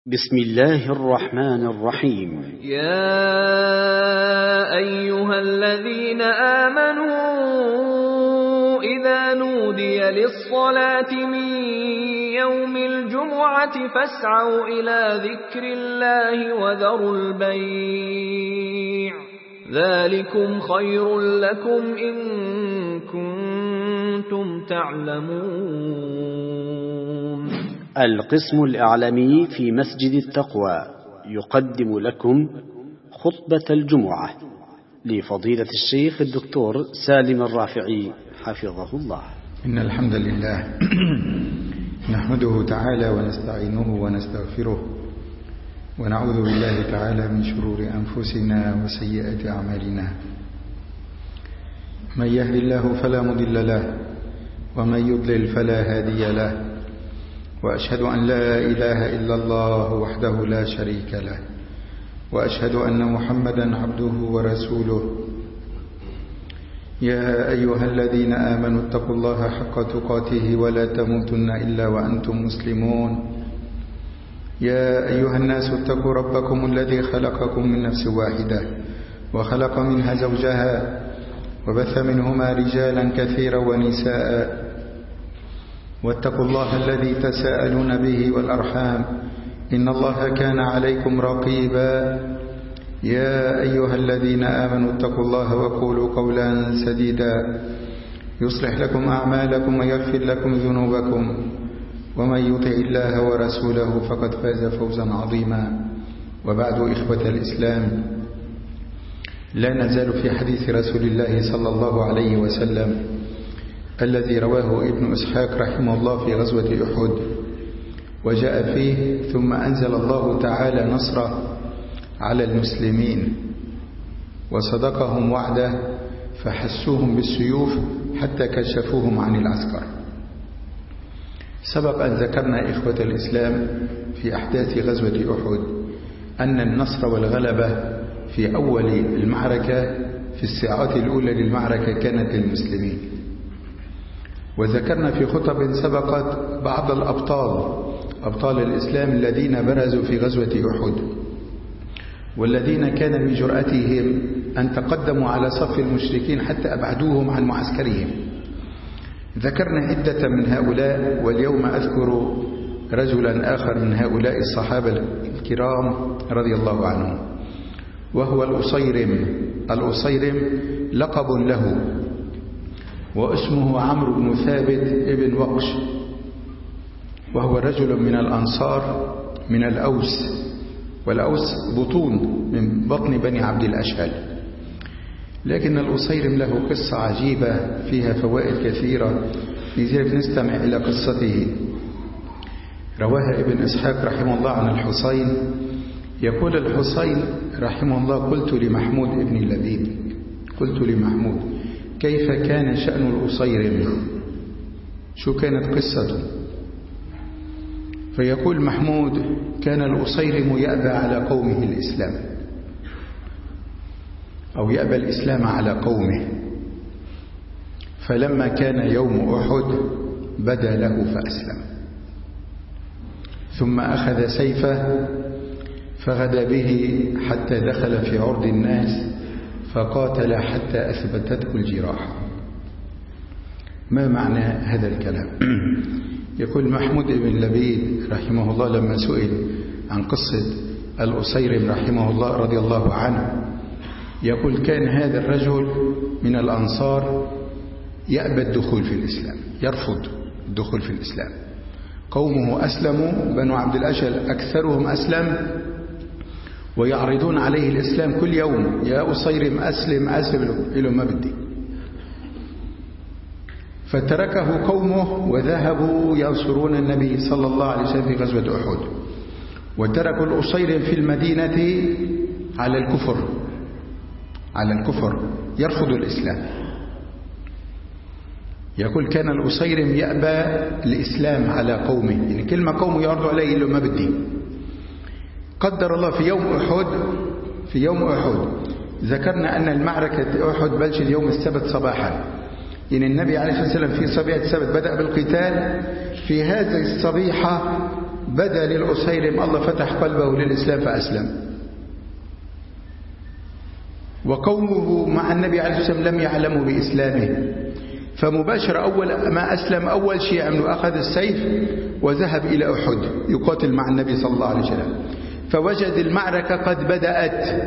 بسم الله الرحمن الرحيم. يا أيها الذين آمنوا إذا نودي للصلاة من يوم الجمعة فاسعوا إلى ذكر الله وذروا البيع ذلكم خير لكم إن كنتم تعلمون. القسم الإعلامي في مسجد التقوى يقدم لكم خطبة الجمعة لفضيلة الشيخ الدكتور سالم الرافعي حفظه الله. إن الحمد لله نحمده تعالى ونستعينه ونستغفره ونعوذ بالله تعالى من شرور أنفسنا وسيئات أعمالنا. من يهد الله فلا مضل له ومن يضلل فلا هادي له، وأشهد أن لا إله إلا الله وحده لا شريك له، وأشهد أن محمدا عبده ورسوله. يا أيها الذين آمنوا اتقوا الله حق تقاته ولا تموتن إلا وأنتم مسلمون. يا أيها الناس اتقوا ربكم الذي خلقكم من نفس واحدة وخلق منها زوجها وبث منهما رجالا كثيرا ونساء، واتقوا الله الذي تساءلون به والأرحام إن الله كان عليكم رقيبا. يا أيها الذين آمنوا اتقوا الله وقولوا قولا سديدا يصلح لكم أعمالكم ويغفر لكم ذنوبكم، ومن يطع الله ورسوله فقد فاز فوزا عظيما. وبعد، إخوة الإسلام، لا نزال في حديث رسول الله صلى الله عليه وسلم الذي رواه ابن إسحاق رحمه الله في غزوة أحد، وجاء فيه: ثم أنزل الله تعالى نصره على المسلمين وصدقهم وعده فحسوهم بالسيوف حتى كشفوهم عن العسكر. سبق أن ذكرنا إخوة الإسلام في أحداث غزوة أحد أن النصر والغلبة في أول المعركة في الساعات الأولى للمعركة كانت للمسلمين، وذكرنا في خطب سبقت بعض أبطال الإسلام الذين برزوا في غزوة أحد، والذين كان من جرأتهم أن تقدموا على صف المشركين حتى أبعدوهم عن معسكرهم. ذكرنا عدة من هؤلاء، واليوم أذكر رجلا آخر من هؤلاء الصحابة الكرام رضي الله عنهم، وهو الأصيرم لقب له، واسمه عمرو بن ثابت ابن وقش، وهو رجل من الأنصار من الأوس، والأوس بطون من بطن بني عبد الأشهل. لكن الأصيرم له قصة عجيبة فيها فوائد كثيرة، لذلك نستمع إلى قصته. رواها ابن إسحاق رحمه الله عن الحسين، يقول الحسين رحمه الله: قلت لمحمود ابن لبيد، كيف كان شأن الأصيرم؟ شو كانت قصته؟ فيقول محمود: كان الأصيرم يأبى على قومه الإسلام، أو يأبى الإسلام على قومه، فلما كان يوم أحد بدا له فأسلم، ثم أخذ سيفه فغدا به حتى دخل في عرض الناس فقاتل حتى أثبتته الجراح. ما معنى هذا الكلام؟ يقول محمود بن لبيد رحمه الله لما سئل عن قصة الأصيرم رحمه الله رضي الله عنه، يقول: كان هذا الرجل من الأنصار يأبى الدخول في الإسلام، يرفض الدخول في الإسلام. قومه أسلموا، بنو عبد الأشهل أكثرهم أسلم، ويعرضون عليه الإسلام كل يوم: يا أصيرم أسلم إلى ما بدي. فتركه قومه وذهبوا ينصرون النبي صلى الله عليه وسلم في غزوة أحد، وتركوا الأصيرم في المدينة على الكفر يرفض الإسلام. يقول: كان الأصيرم يأبى الإسلام على قومه، يعني كلمة قومه يعرضوا عليه إلا ما بدي. قدر الله في يوم أحد ذكرنا أن المعركة أحد بلشت يوم السبت صباحا، يعني النبي عليه الصلاة والسلام في صبيحة السبت بدأ بالقتال، في هذه الصبيحة بدا للأسيرم الله فتح قلبه للإسلام فأسلم، وقومه مع النبي عليه الصلاة والسلام لم يعلموا بإسلامه، فمباشرة أول ما أسلم أول شيء عمله أخذ السيف وذهب إلى أحد يقاتل مع النبي صلى الله عليه وسلم، فوجد المعركة قد بدأت،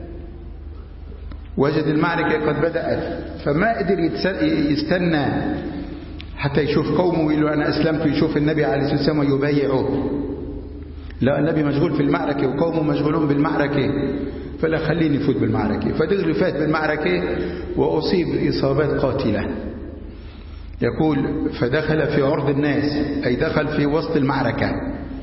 فما قدر يستنى حتى يشوف قومه يقولوا أنا أسلمت، ويشوف النبي عليه الصلاة والسلام ويبايعه. لا، النبي مشغول في المعركة وقومه مشغولون بالمعركة، فلا خليني فوت بالمعركة. فدغري فات بالمعركة وأصيب إصابات قاتلة. يقول فدخل في عرض الناس، أي دخل في وسط المعركة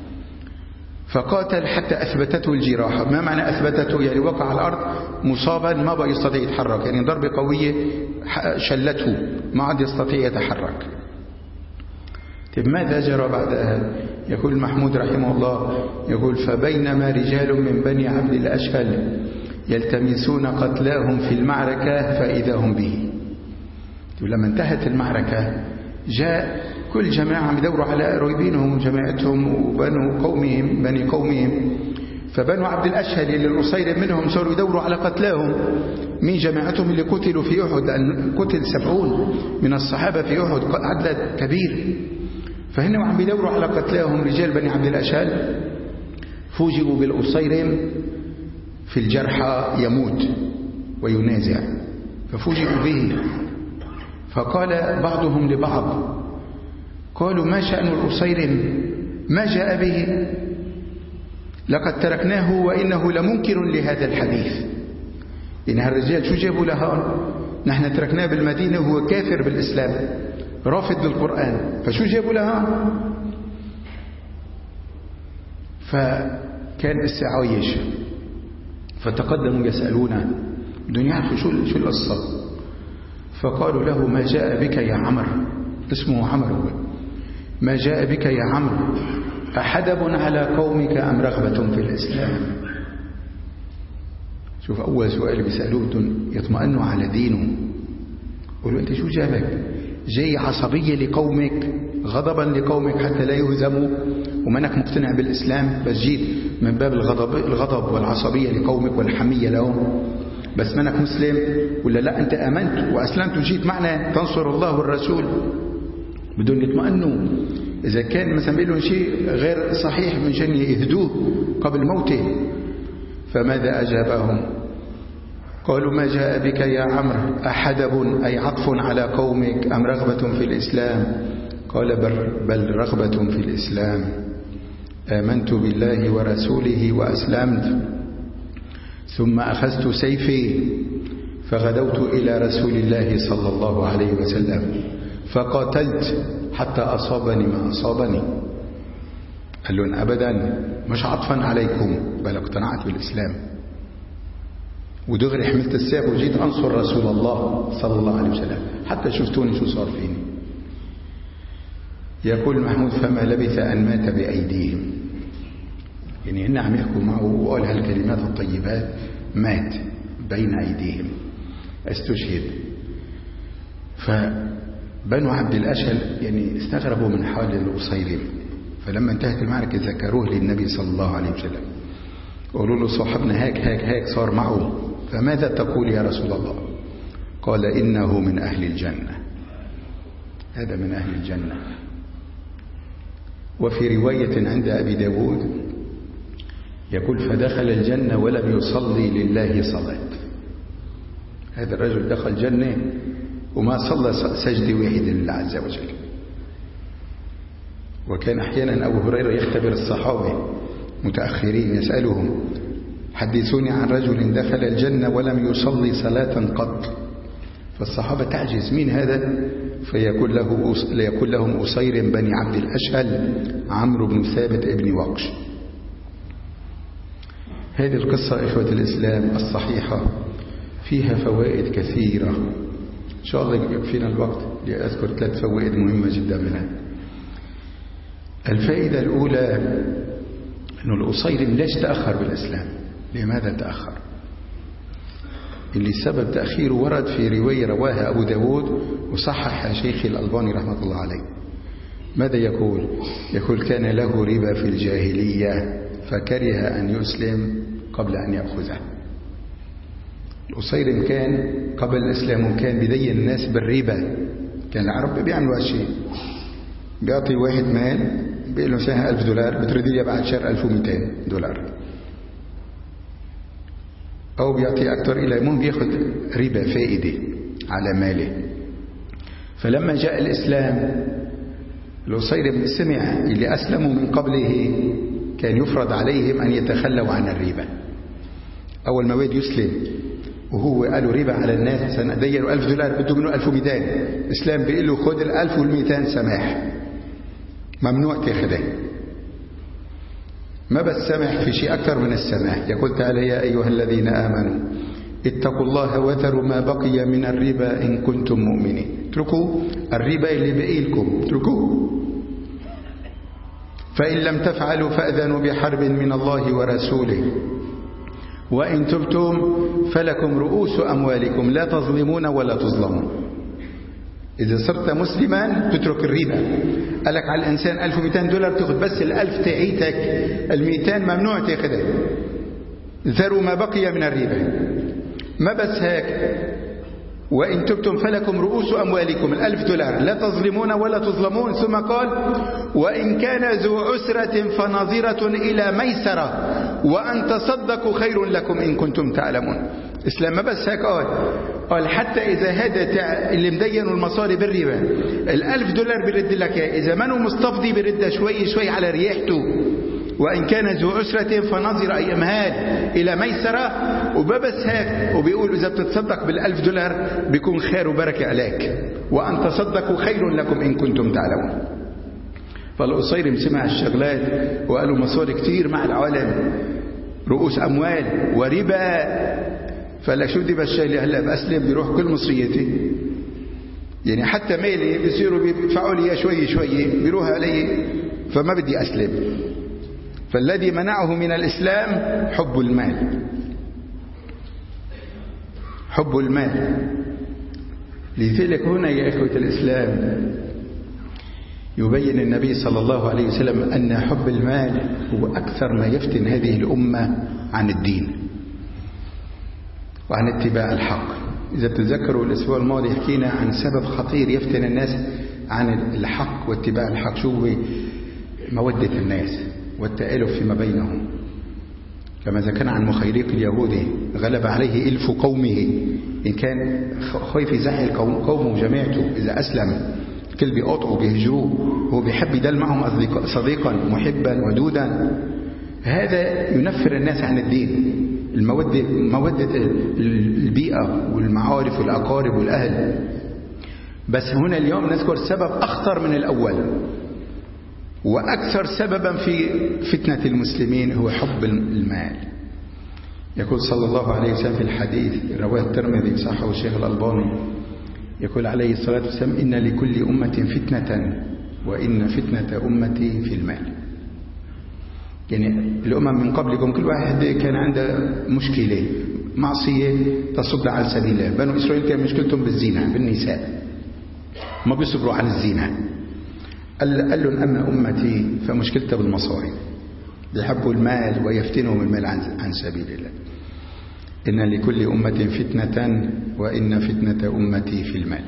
فقاتل حتى أثبتته الجراحة. ما معنى أثبتته؟ يعني وقع على الأرض مصابا ما بقى يستطيع يتحرك، يعني ضربة قوية شلته ما عاد يستطيع يتحرك. طيب ماذا جرى بعدها؟ يقول محمود رحمه الله، يقول فبينما رجال من بني عبد الأشهل يلتمسون قتلاهم في المعركة فإذا هم به. ولما انتهت المعركة جاء كل جماعة عم يدوروا على قريبينهم وجماعتهم بني قومهم، فبنو عبد الأشهل اللي الأسيرم منهم صاروا يدوروا على قتلاهم. مين جماعتهم اللي قتلوا في أحد؟ لأن قتل 70 من الصحابة في أحد، عدد كبير. فهنا عم يدوروا على قتلاهم رجال بني عبد الأشهل، فوجئوا بالأسيرم في الجرحى يموت وينازع، ففوجئوا به. فقال بعضهم لبعض، قالوا ما شأن الأسيرم؟ ما جاء به؟ لقد تركناه وإنه لمنكر لهذا الحديث. إن هالرجال شو جابوا لها؟ نحن تركناه بالمدينة وهو كافر بالإسلام رافض للقرآن، فشو جابوا لها؟ فكان استعايش، فتقدموا يسألونه بدهم يعرفوا شو القصة. فقالوا له ما جاء بك يا عمرو، اسمه عمرو، ما جاء بك يا عمرو أحدب على قومك أم رغبة في الإسلام؟ شوف أول سؤال بيسألوه يطمئنوا على دينه. قولوا أنت شو جابك؟ جاي عصبية لقومك، غضبا لقومك حتى لا يهزموا، ومنك مقتنع بالإسلام، بس جيت من باب الغضب والعصبية لقومك والحمية لهم، بس منك مسلم؟ ولا لا أنت آمنت وأسلمت وجيت معنا تنصر الله والرسول؟ بدون يطمئنوا. إذا كان مثلا بيقولوا شيء غير صحيح من شأن يهدوه قبل موته. فماذا أجابهم؟ قالوا ما جاء بك يا عمرو أحدب أي عطف على قومك أم رغبة في الإسلام؟ قال بل رغبة في الإسلام، آمنت بالله ورسوله وأسلمت، ثم أخذت سيفي فغدوت إلى رسول الله صلى الله عليه وسلم فقاتلت حتى أصابني ما أصابني. قال لهم أبدا مش عطفا عليكم، بل اقتنعت بالإسلام، ودغري حملت السيف وجيت أنصر رسول الله صلى الله عليه وسلم حتى شفتوني شو صار فيني. يقول محمود فما لبث أن مات بأيديهم، يعني هن عم يحكوا معه وقال هالكلمات الطيبات، مات بين أيديهم استشهد. فبنو عبد الأشهل يعني استغربوا من حال الأسيرم، فلما انتهت المعركة ذكروه للنبي صلى الله عليه وسلم، قالوا له صاحبنا هيك صار معه، فماذا تقول يا رسول الله؟ قال إنه من أهل الجنة، هذا من أهل الجنة. وفي رواية عند أبي داود يقول فدخل الجنة ولم يصلي لله صلاة. هذا الرجل دخل الجنة وما صلى سجد واحد لله عز وجل. وكان أحيانا أبو هريرة يختبر الصحابة متأخرين يسألهم حدثوني عن رجل دخل الجنة ولم يصلي صلاة قط، فالصحابة تعجز مين هذا؟ فيقول لهم أسيرم بني عبد الأشهل عمرو بن ثابت ابن وقش. هذه القصة إخوة الإسلام الصحيحة فيها فوائد كثيرة، إن شاء الله يكفينا الوقت لأذكر 3 فوائد مهمة جدا منها. الفائدة الأولى أن الأسيرم ليش تأخر بالإسلام؟ لماذا تأخر؟ اللي سبب تأخيره ورد في رواية رواها أبو داود وصحح شيخ الألباني رحمة الله عليه. ماذا يقول؟ يقول كان له ربا في الجاهلية فكره أن يسلم قبل أن يأخذه. الأصيرم كان قبل الإسلام كان بدين الناس بالربا. كان العرب بيعملوا هالشيء، بيعطي واحد مال بيقول له ساعة $1000 بتريد لي بعد شهر $1200، أو بيعطي أكثر إلى مهم بياخذ ربا فائدة على ماله. فلما جاء الإسلام الأصيرم سمع اللي أسلموا من قبله كان يفرض عليهم أن يتخلوا عن الربا. أول ما واد يسلم وهو قالوا ربا على الناس سنديروا $1000 بده منه 1200. الإسلام بيقول له خذ 1200 سماح، ممنوع تاخذه. ما بس سمح في شيء أكثر من السماح. يقول تعالى يا أيها الذين آمنوا اتقوا الله وذروا ما بقي من الربا إن كنتم مؤمنين. اتركوا الربا اللي بقي لكم، اتركوه. فإن لم تفعلوا فأذنوا بحرب من الله ورسوله وإن تبتم فلكم رؤوس أموالكم لا تظلمون ولا تظلمون. إذا صرت مسلما تترك الربا. قالك على الإنسان $1200 تأخذ بس 1000 تعيتك، 200 ممنوع تأخذها. ذروا ما بقي من الربا. ما بس هيك، وإن تبتم فلكم رؤوس أموالكم $1000 لا تظلمون ولا تظلمون. ثم قال وإن كان ذو عسرة فنظرة إلى ميسرة وأن تصدقوا خير لكم إن كنتم تعلمون. إسلام ما بس هيك قال حتى إذا هذا اللي مدينوا المصاري بالربا $1000 بيرد لك، إذا منه مستفضي بيرد شوي شوي على ريحته. وإن كان ذو عسرة فنظر أي أمهال إلى ميسرة. وببس هيك وبيقول إذا بتتصدق $1000 بيكون خير وبركة عليك، وأن تصدقوا خير لكم إن كنتم تعلمون. فالأصيرم سمع الشغلات وقالوا مصاري كتير مع العالم، رؤوس أموال وربا. فلا شو دي بالشيء اللي هلا بأسلم بيروح كل مصريتي، يعني حتى مالي بيصيروا بيدفعوا لي شوي شوي بيروح علي، فما بدي أسلم. فالذي منعه من الإسلام حب المال، حب المال. لذلك هنا يا إخوة الإسلام يبين النبي صلى الله عليه وسلم أن حب المال هو أكثر ما يفتن هذه الأمة عن الدين وعن اتباع الحق. إذا تتذكروا الأسبوع الماضي حكينا عن سبب خطير يفتن الناس عن الحق واتباع الحق، شو هو؟ مودة الناس والتآلف فيما بينهم. كما ذكرنا عن مخيريق اليهودي غلب عليه إلف قومه، إن كان خايف يزعل قومه وجماعته إذا أسلم كل بيقاطعوا بيهجروه، هو بيحب يدل معهم صديقا محبا ودودا. هذا ينفر الناس عن الدين. مودة البيئة والمعارف والأقارب والأهل. بس هنا اليوم نذكر سبب أخطر من الأول وأكثر سببا في فتنة المسلمين هو حب المال. يقول صلى الله عليه وسلم في الحديث رواه الترمذي صححه الشيخ الألباني، يقول عليه الصلاة والسلام إن لكل أمة فتنة وإن فتنة أمتي في المال. يعني الأمم من قبلكم كل واحد كان عنده مشكلة معصية تصد عن سبيل الله. بنو إسرائيل كان مشكلتهم بالزنا بالنساء، ما بيصبروا عن الزنا. قال لهم أما أمتي فمشكلتها بالمصاري، بيحبوا المال ويفتنهم المال عن سبيل الله. إن لكل أمة فتنة وإن فتنة أمتي في المال.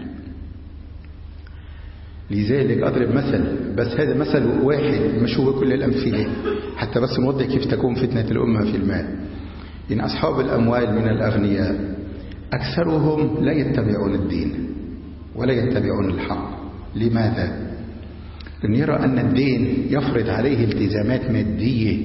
لذلك أضرب مثل، بس هذا مثل واحد مش هو كل الأمثلة، حتى بس نوضح كيف تكون فتنة الأمة في المال. إن أصحاب الأموال من الأغنياء أكثرهم لا يتبعون الدين ولا يتبعون الحق. لماذا؟ لأن يرى أن الدين يفرض عليه التزامات مادية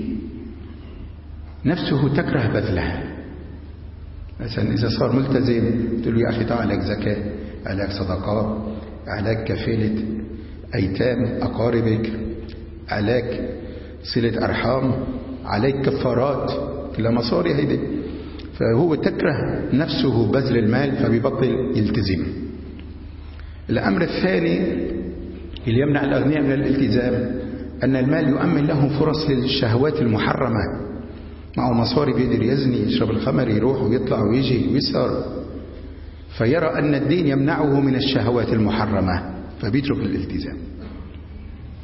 نفسه تكره بذلها. مثلا إذا صار ملتزم تقول له يا أخي تعال عليك زكاة، عليك صدقات، عليك كفالة أيتام أقاربك، عليك صلة أرحام، عليك كفارات، كلها مصاري هيدي. فهو تكره نفسه بذل المال فبيبطل يلتزم. الأمر الثاني اللي يمنع الأغنياء من الالتزام أن المال يؤمن لهم فرص للشهوات المحرمة. معه مصاري بيقدر يزني، يشرب الخمر، يروح ويطلع ويجي ويسهر. فيرى أن الدين يمنعه من الشهوات المحرمة فبيترك الالتزام.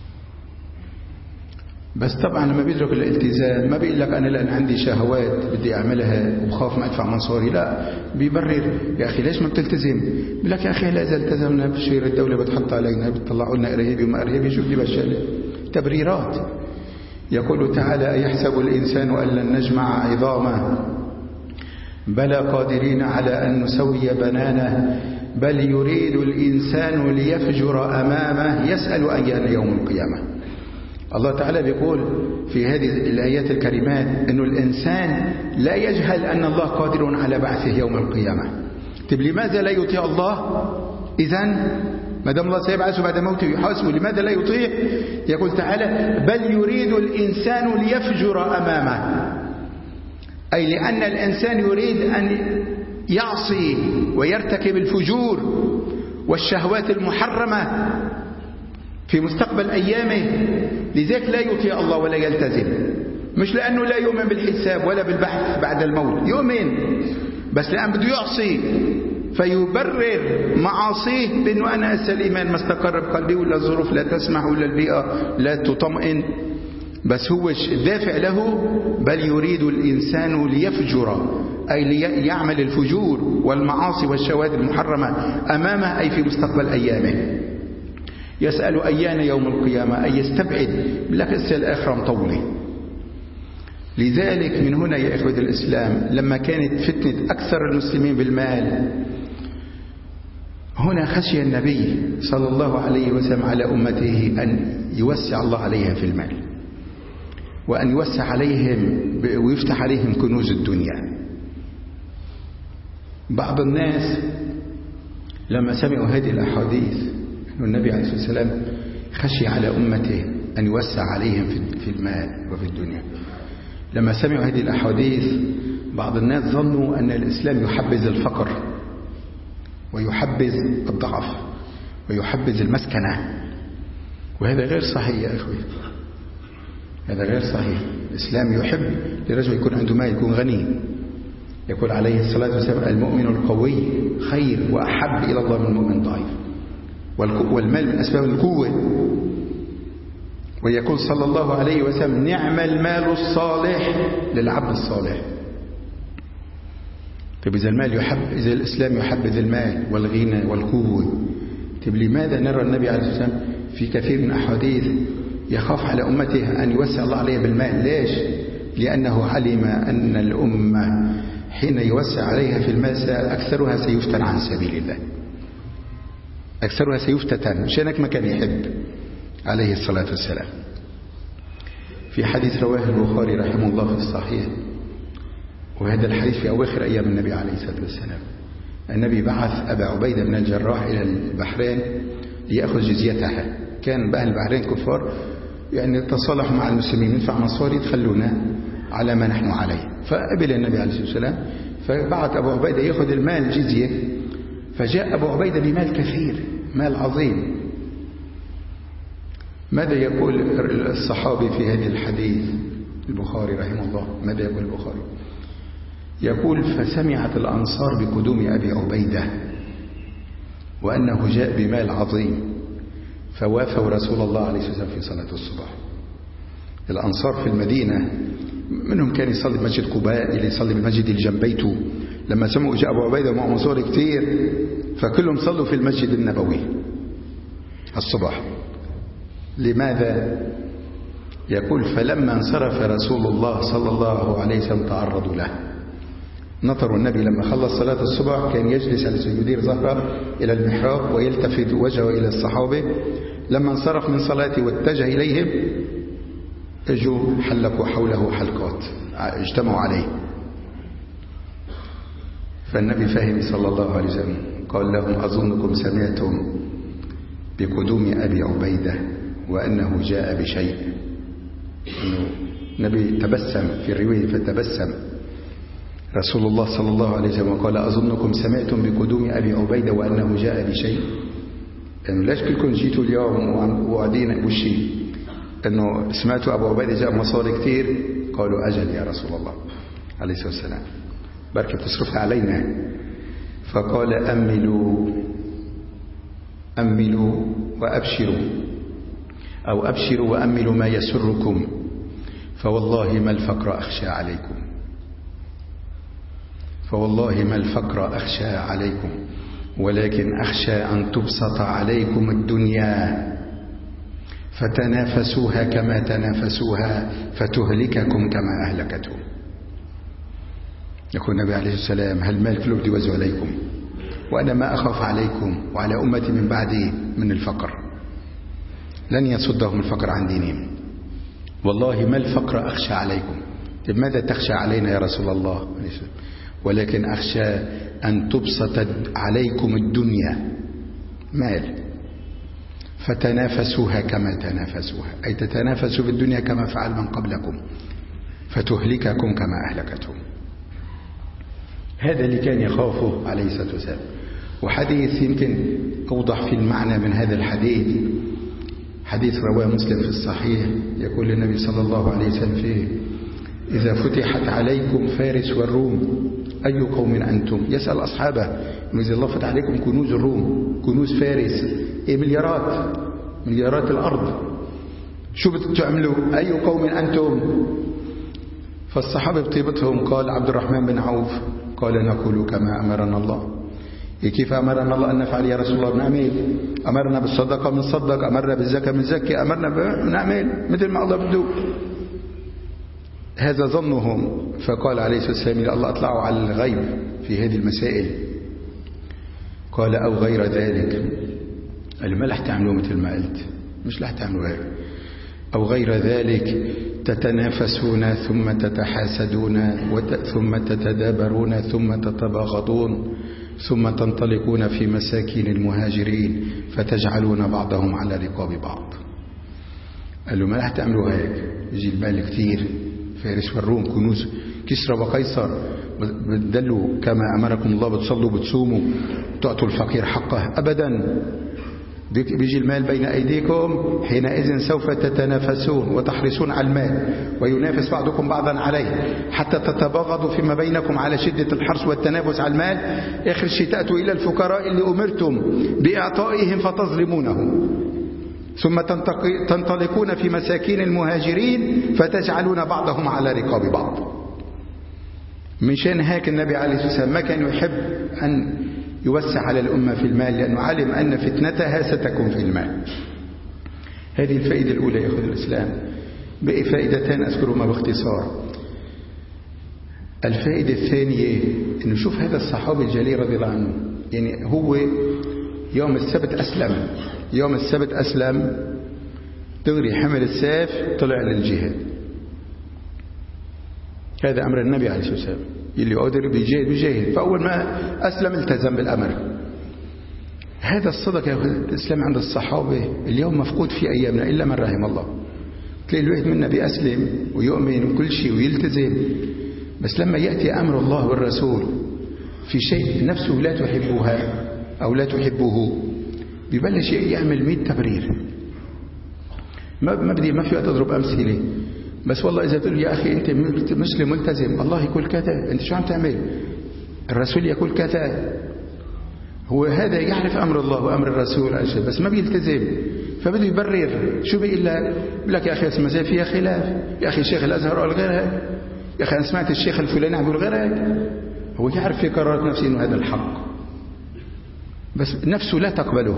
بس طبعا لما بيدرك الالتزام ما بيقول لك أنا الآن عندي شهوات بدي أعملها وبخاف ما أدفع مصاري، لا، بيبرر يا أخي ليش ما بتلتزم؟ بيقول لك يا أخي لا إذا التزمنا بشير الدولة بتحط علينا بتطلعوا لنا إرهابي وما إرهابي، شوف لي بشالة تبريرات. يقول تعالى أيحسب الإنسان أن لن نجمع عظامه بلى قادرين على أن نسوي بنانه بل يريد الإنسان ليفجر أمامه يسأل أيان يوم القيامة. الله تعالى بيقول في هذه الآيات الكريمات أن الإنسان لا يجهل أن الله قادر على بعثه يوم القيامة. طيب لماذا لا يطيع الله؟ إذن ما دام الله سيبعثه بعد موته يحاسبه، لماذا لا يطيع؟ يقول تعالى بل يريد الإنسان ليفجر أمامه، أي لأن الإنسان يريد أن يعصي ويرتكب الفجور والشهوات المحرمة في مستقبل أيامه، لذلك لا يطيع الله ولا يلتزم. مش لأنه لا يؤمن بالحساب ولا بالبحث بعد الموت، يؤمن بس لأن بده يعصي فيبرر معاصيه بأنه أنا أسأل الإيمان ما استقر بقلبي ولا الظروف لا تسمح ولا البيئة لا تطمئن، بس هو الدافع له بل يريد الإنسان ليفجر، أي ليعمل الفجور والمعاصي والشواذ المحرمة أمامه، أي في مستقبل أيامه. يسأل أيان يوم القيامة، أي يستبعد لك الآخرة مطولة. لذلك من هنا يا إخوة الإسلام لما كانت فتنة أكثر المسلمين بالمال، هنا خشي النبي صلى الله عليه وسلم على أمته أن يوسع الله عليها في المال، وأن يوسع عليهم ويفتح عليهم كنوز الدنيا. بعض الناس لما سمعوا هذه الأحاديث أن النبي عليه الصلاة والسلام خشي على أمته أن يوسع عليهم في المال وفي الدنيا، لما سمعوا هذه الأحاديث بعض الناس ظنوا أن الإسلام يحبذ الفقر ويحبذ الضعف ويحبذ المسكنة، وهذا غير صحيح يا أخوي، هذا غير صحيح. الإسلام يحب لرجل يكون عنده مال، يكون غني. يقول عليه الصلاة والسلام المؤمن القوي خير وأحب إلى الله من المؤمن الضعيف، والمال من أسباب القوة. ويقول صلى الله عليه وسلم نعم المال الصالح للعبد الصالح. طيب إذا المال إذا الإسلام يحبذ المال والغنى والقوة، طيب لماذا نرى النبي عليه الصلاة والسلام في كثير من أحاديث يخاف على أمته أن يوسع الله عليها بالمال؟ ليش؟ لأنه علم أن الأمة حين يوسع عليها في المال أكثرها سيفتن عن سبيل الله، أكثرها سيفتتن، مشانك ما كان يحب عليه الصلاة والسلام. في حديث رواه البخاري رحمه الله في الصحيح، وهذا الحديث في أواخر أيام النبي عليه الصلاة والسلام، النبي بعث أبا عبيدة بن الجراح إلى البحرين ليأخذ جزيتها. كان أهل البحرين كفار، يعني تصالحوا مع المسلمين ندفع مصاري تخلونا على ما نحن عليه، فقبل النبي عليه الصلاة والسلام فبعث أبو عبيدة يأخذ المال جزية. فجاء أبو عبيدة بمال كثير، مال عظيم. ماذا يقول الصحابي في هذه الحديث؟ البخاري رحمه الله ماذا يقول البخاري؟ يقول فسمعت الأنصار بقدوم أبي عبيدة وأنه جاء بمال عظيم فوافوا رسول الله عليه الصلاة والسلام في صلاة الصبح. الأنصار في المدينة منهم كان يصلي بمسجد قباء، اللي يصلي بالمسجد اللي جنب بيته. لما سمعوا جاء أبو عبيدة ومعه مصاري كتير فكلهم صلوا في المسجد النبوي الصبح. لماذا؟ يقول فلما انصرف رسول الله صلى الله عليه وسلم تعرضوا له، نطروا النبي لما خلص صلاة الصبح كان يجلس على يدير ظهره إلى المحراب ويلتفت وجهه إلى الصحابة. لما انصرف من صلاته واتجه إليهم اجوا حلقوا حوله حلقات، اجتمعوا عليه. فالنبي فهم صلى الله عليه وسلم قال لهم أظنكم سمعتم بقدوم أبي عبيدة وأنه جاء بشيء. النبي تبسم في الرواية فتبسم رسول الله صلى الله عليه وسلم قال أظنكم سمعتم بقدوم أبي عبيدة وأنه جاء بشيء. يعني ليش كلكم جيتوا اليوم وقاعدين وشي أنه سمعتوا أبو عبيدة جاء مصاري كتير؟ قالوا أجل يا رسول الله عليه الصلاة والسلام، بركة تصرفها علينا. فقال أملوا وأبشروا، أو أبشروا وأملوا ما يسركم فوالله ما الفقر أخشى عليكم، فوالله ما الفقر أخشى عليكم، ولكن أخشى أن تبسط عليكم الدنيا فتنافسوها كما تنافسوها فتهلككم كما أهلكتهم. يقول النبي عليه السلام: هل مال في الأرض يوزع عليكم وأنا ما أخاف عليكم وعلى أمتي من بعدي من الفقر، لن يصدهم الفقر عن دينهم. والله ما الفقر أخشى عليكم. ماذا تخشى علينا يا رسول الله؟ ولكن أخشى أن تبسط عليكم الدنيا مال فتنافسوها كما تنافسوها، أي تتنافسوا في الدنيا كما فعل من قبلكم فتهلككم كما أهلكتهم. هذا اللي كان يخافه عليه الصلاة والسلام. وحديث يمكن أوضح في المعنى من هذا الحديث، حديث رواه مسلم في الصحيح، يقول النبي صلى الله عليه وسلم فيه: إذا فتحت عليكم فارس والروم أي قوم أنتم؟ يسأل أصحابه: إذا الله فتح عليكم كنوز الروم، كنوز فارس، مليارات الأرض، شو بتعملوا؟ أي قوم أنتم؟ فالصحابة بطيبتهم قال عبد الرحمن بن عوف قال: نقول كما أمرنا الله. كيف أمرنا الله أن نفعل يا رسول الله؟ نعمل. أمرنا بالصدقة من صدق، أمرنا بالزكاة من زكي، أمرنا نعمل مثل ما الله بده. هذا ظنهم. فقال عليه الصلاة والسلام: الله أطلعوا على الغيب في هذه المسائل. قال: أو غير ذلك. قال: ما رح تعملوا مثل ما قلت، مش رح تعملوا غير. أو غير ذلك تتنافسون ثم تتحاسدون ثم تتدابرون ثم تتباغضون ثم تنطلقون في مساكين المهاجرين فتجعلون بعضهم على رقاب بعض. قال له: ما رح تعملوا هيك، يجي المال كثير، فارس والروم، كنوز كسرى وقيصر، بتدلوا كما أمركم الله، بتصلوا بتصوموا تعطوا الفقير حقه؟ أبدا. بيجي المال بين أيديكم، حينئذ سوف تتنافسون وتحرصون على المال وينافس بعضكم بعضا عليه حتى تتباغضوا فيما بينكم على شدة الحرص والتنافس على المال. آخر شيء تأتوا إلى الفقراء اللي أمرتم بإعطائهم فتظلمونهم، ثم تنطلقون في مساكين المهاجرين فتجعلون بعضهم على رقاب بعض. مشان هيك النبي عليه الصلاة والسلام ما كان يحب أن يوسع على الأمة في المال، لأنه علم أن فتنتها ستكون في المال. هذه الفائدة الأولى يا أخوة الإسلام. بقي فائدتان أذكرهما باختصار. الفائدة الثانية أنه شوف هذا الصحابي الجليل رضي الله عنه، يعني هو يوم السبت أسلم دغري حمل السيف طلع للجهاد. هذا أمر النبي عليه الصلاة والسلام، اللي قادر بيجاهد. فأول ما أسلم التزم بالأمر. هذا الصدق يا أخوة الإسلام عند الصحابة اليوم مفقود في أيامنا إلا من رحم الله. تلاقي الواحد منا بيأسلم ويؤمن وكل شيء ويلتزم، بس لما يأتي أمر الله والرسول في شيء نفسه لا تحبها أو لا تحبه بيبلش يعمل 100 تبرير. ما في وقت أضرب أمثلة، بس والله إذا تقول يا أخي أنت مسلم ملتزم، الله يقول كذا، أنت شو عم تعمل؟ الرسول يقول كذا. هو هذا يعرف أمر الله وأمر الرسول بس ما بيلتزم، فبده يبرر. شو بيقول لك يا أخي اسمه فيها خلاف، يا أخي الشيخ الأزهر قال غيرها، يا أخي أنا سمعت الشيخ الفلاني عم يقول غيرها. هو يعرف في قرارات نفسه إنه هذا الحق، بس نفسه لا تقبله.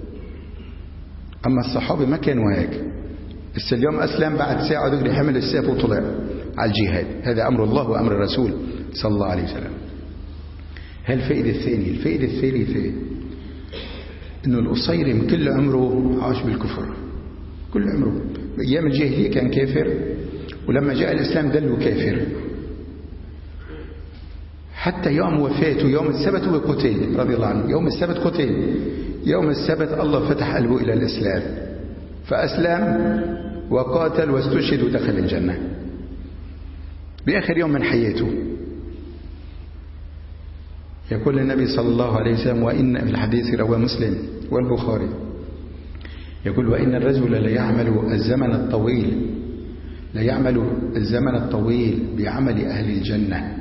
أما الصحابة ما كانوا هيك. بس اليوم أسلم بعد ساعة دغري حمل السيف وطلع على الجهاد. هذا أمر الله وأمر الرسول صلى الله عليه وسلم. الفائدة الثانية. الفائدة الثالثة إنه القصيرم كل عمره عاش بالكفر، كل عمره. أيام الجاهلية كان كافر، ولما جاء الإسلام دله كافر، حتى يوم وفاته يوم السبت هو قتل رضي الله عنه. يوم السبت قتل. يوم السبت الله فتح قلبه إلى الإسلام فأسلم وقاتل واستشهد ودخل الجنة بآخر يوم من حياته. يقول النبي صلى الله عليه وسلم، وإن في الحديث رواه مسلم والبخاري، يقول: وإن الرجل لا يعمل الزمن الطويل بعمل أهل الجنة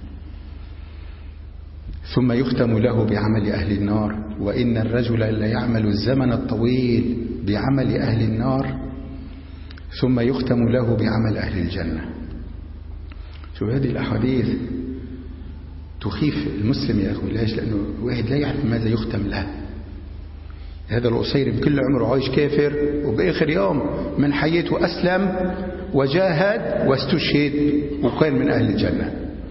ثم يختم له بعمل أهل النار، وإن الرجل لا يعمل الزمن الطويل بعمل أهل النار ثم يختم له بعمل أهل الجنة. شوف هذه الأحاديث تخيف المسلم يا أخوي. ليش؟ لأنه واحد لا يعرف ماذا يختم له. هذا القصير بكل عمره عايش كافر، وبآخر يوم من حياته أسلم وجاهد واستشهد وكان من أهل الجنة.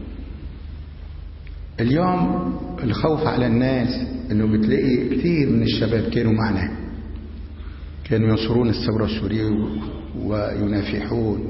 اليوم الخوف على الناس أنه بتلاقي كثير من الشباب كانوا معنا، كانوا ينصرون الثورة السورية وينافحون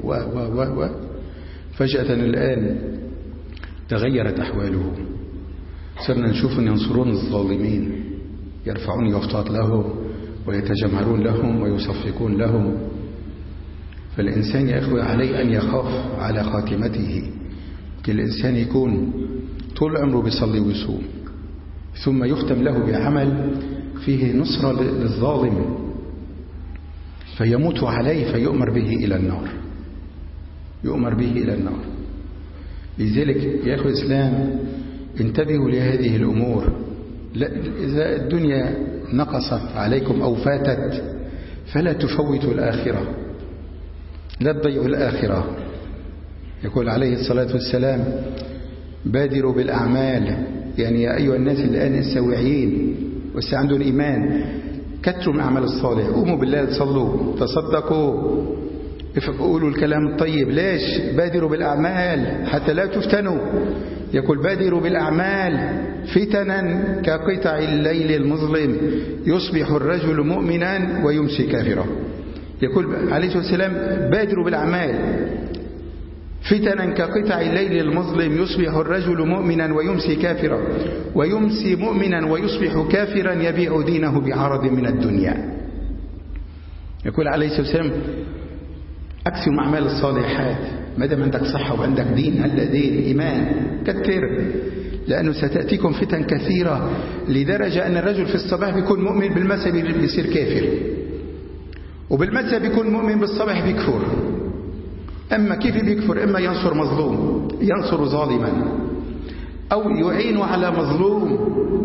فجأة الآن تغيرت أحواله. صرنا نشوف أن ينصرون الظالمين، يرفعون يافطات لهم ويتجمهرون لهم ويصفقون لهم. فالإنسان يا أخوة عليه أن يخاف على خاتمته. كل إنسان يكون طول عمره بيصلي ويصوم، ثم يختم له بعمل فيه نصرة للظالم فيموت عليه فيؤمر به إلى النار، يؤمر به إلى النار. لذلك يا أخوة الإسلام انتبهوا لهذه الأمور. إذا الدنيا نقصت عليكم أو فاتت فلا تفوتوا الآخرة، لا تضيعوا الآخرة. يقول عليه الصلاة والسلام بادروا بالأعمال، يعني يا أيها الناس الآن السواعين وعندهم إيمان كتروا من الأعمال الصالح، قوموا بالله، تصلوا، تصدقوا، قولوا الكلام الطيب. ليش؟ بادروا بالأعمال حتى لا تفتنوا. يقول بادروا بالأعمال فتنا كقطع الليل المظلم يصبح الرجل مؤمنا ويمسي كافرا. يقول عليه الصلاة والسلام بادروا بالأعمال فتنا كقطع الليل المظلم يصبح الرجل مؤمنا ويمسي كافرا، ويمسي مؤمنا ويصبح كافرا يبيع دينه بعرض من الدنيا. يقول عليه الصلاة والسلام أكثر من أعمال الصالحات ما دام عندك صحة وعندك دين، هلا دين إيمان كثر، لأنه ستأتيكم فتن كثيرة لدرجة أن الرجل في الصباح بيكون مؤمن بالمساء بيصير كافر، وبالمساء بيكون مؤمن بالصباح بيكفر. أما كيف بيكفر؟ إما ينصر مظلوم، ينصر ظالما، أو يعين على مظلوم.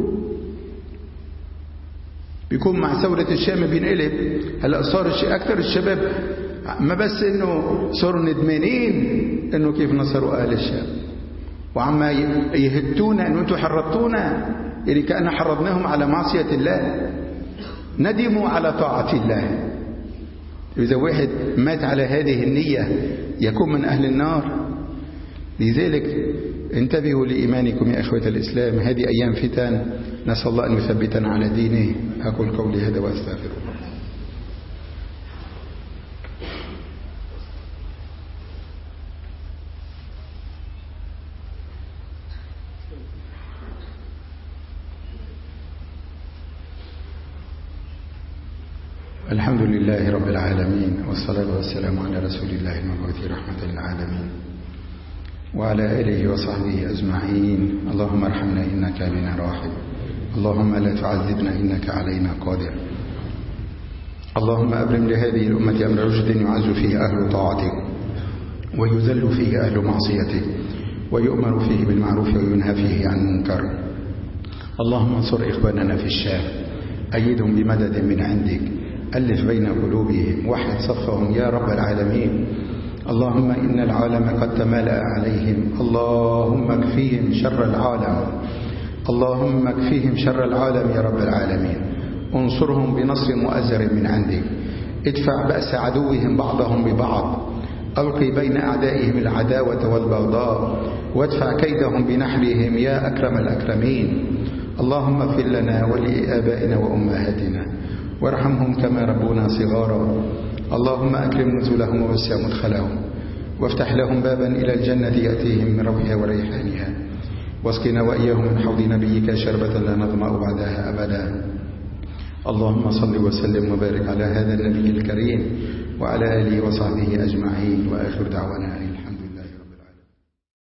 بيكون مع ثورة الشام بينقلب. هلا صار أكثر الشباب ما بس إنه صاروا ندمانين إنه كيف نصروا أهل الشام، وعما يهتونا إنه أنتم حرضتونا، يعني كأن حرضناهم على معصية الله، ندموا على طاعة الله. إذا واحد مات على هذه النية يكون من أهل النار. لذلك انتبهوا لإيمانكم يا أخوة الإسلام، هذه أيام فتن، نسأل الله أن يثبتنا على دينه. أقول قولي هذا وأستغفر الله. الحمد لله رب العالمين، والصلاة والسلام على رسول الله المبعوث رحمة للعالمين وعلى آله وصحبه أجمعين. اللهم ارحمنا إنك بنا راحم، اللهم لا تعذبنا إنك علينا قادر. اللهم أبرم لهذه الأمة أمر رشد يعز فيه أهل طاعتك ويذل فيه أهل معصيتك، ويؤمر فيه بالمعروف وينهى فيه عن المنكر. اللهم انصر إخواننا في الشام، أيدهم بمدد من عندك، ألف بين قلوبهم، وحد صفهم يا رب العالمين. اللهم إن العالم قد تمالأ عليهم، اللهم اكفيهم شر العالم، اللهم اكفيهم شر العالم يا رب العالمين. انصرهم بنصر مؤزر من عندك، ادفع بأس عدوهم بعضهم ببعض، ألقي بين أعدائهم العداوة والبغضاء، وادفع كيدهم بنحرهم يا أكرم الأكرمين. اللهم اغفر لنا ولآبائنا وأمهاتنا وارحمهم كما ربونا صغارا. اللهم أكرم نزلهم ووسع مدخلهم، وافتح لهم بابا إلى الجنة يأتيهم من روحها وريحانها، واسقنا وإياهم من حوض نبيك شربة لا نظمأ بعدها أبدا. اللهم صل وسلم وبارك على هذا النبي الكريم وعلى آله وصحبه أجمعين، وآخر دعوانا الحمد لله.